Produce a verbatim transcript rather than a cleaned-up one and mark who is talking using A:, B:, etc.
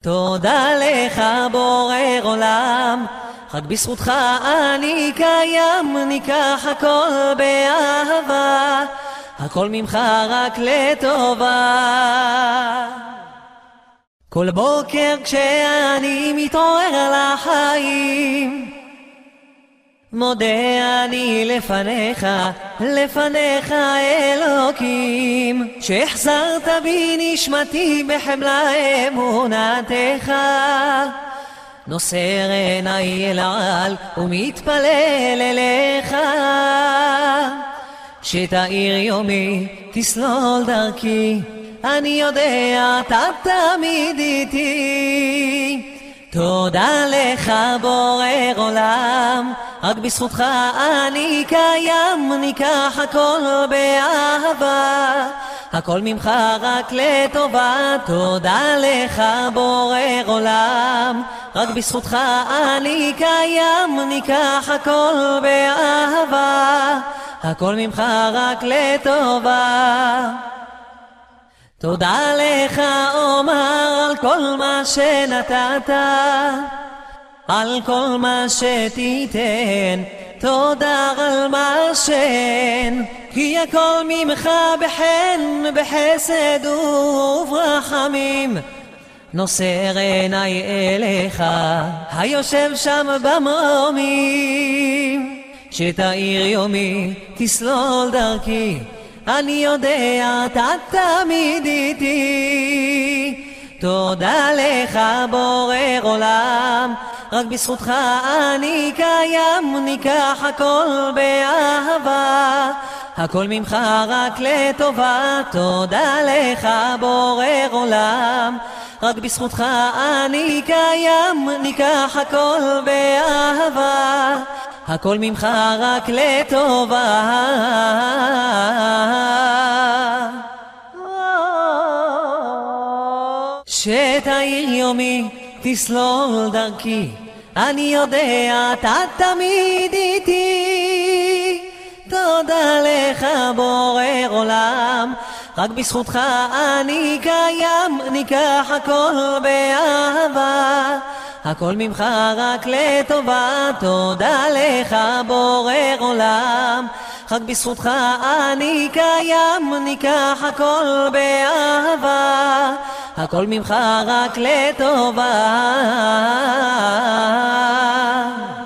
A: תודה לך בורא עולם, רק בזכותך אני קיים, ניקח הכל באהבה, הכל ממך רק לטובה. כל בוקר כשאני מתעורר לחיים, מודה אני לפניך, לפניך אלוקים, שהחזרת בי נשמתי בחמלה אמונתך. נוסר עיניי אל העל ומתפלל אליך, שתאיר יומי תסלול דרכי, אני יודע אתה תמיד איתי. תודה לך בורא עולם, רק בזכותך אני קיים, ניקח הכל באהבה, הכל ממך רק לטובה. תודה לך בורא עולם, רק בזכותך אני קיים, ניקח הכל באהבה, הכל ממך רק לטובה. תודה לך אומר על כל מה שנתת, על כל מה שתיתן, תודה על מה שאין, כי הכל ממך בחן, בחסד וברחמים. נוסר עיניי אליך, היושב שם במרומים, שתאיר יומי תסלול דרכי, אני יודע אתה תמיד איתי. תודה לך בורא עולם, רק בזכותך אני קיים, ניקח הכל באהבה, הכל ממך רק לטובה. תודה לך בורא עולם, רק בזכותך אני קיים, ניקח הכל באהבה, הכל ממך רק לטובה. שתאיר יומי תסלול דרכי, אני יודע אתה תמיד איתי. תודה לך בורא עולם, רק בזכותך אני קיים, ניקח הכל באהבה, הכל ממך רק לטובה. תודה לך בורא עולם, רק בזכותך אני קיים, ניקח הכל באהבה, הכל ממך רק לטובה.